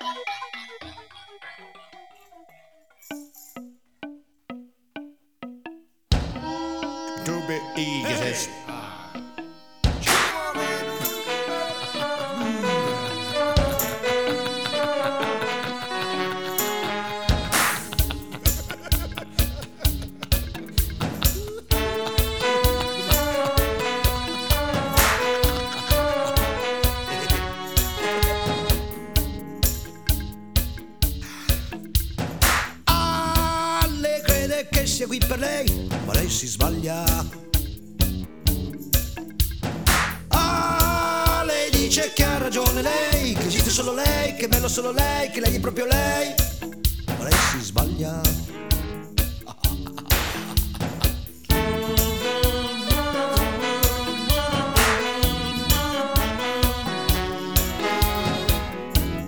Du be eager. Che sia qui per lei, ma lei si sbaglia. Ah, lei dice che ha ragione lei, che esiste solo lei, che è bello solo lei, che lei è proprio lei, ma lei si sbaglia.